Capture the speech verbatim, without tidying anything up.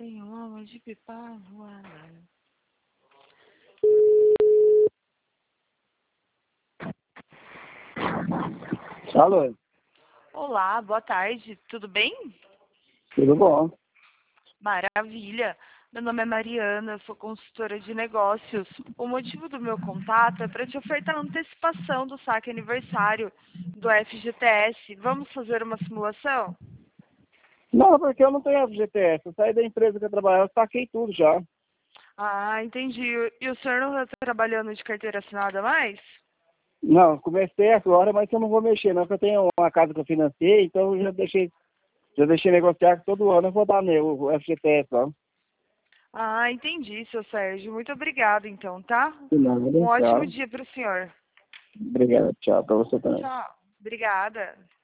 Tem um alma de pipa voada. Alô, Olá, boa tarde, tudo bem? tudo bom? Maravilha. Meu nome é Mariana, eu sou consultora de negócios. O motivo do meu contato é para te ofertar a antecipação do saque aniversário do F G T S. Vamos fazer uma simulação? Não, porque eu não tenho F G T S. Eu saí da empresa que eu trabalhava, eu saquei tudo já. Ah, entendi. E o senhor não está trabalhando de carteira assinada mais? Não, comecei agora, mas eu não vou mexer, não, porque eu tenho uma casa que eu financei, então eu já deixei, já deixei negociar que todo ano eu vou dar meu, o F G T S, ó. Ah, entendi, seu Sérgio. Muito obrigada, então, tá? De nada, Um ótimo tchau. dia para o senhor. Obrigado, tchau, pra você também. Tchau. Obrigada.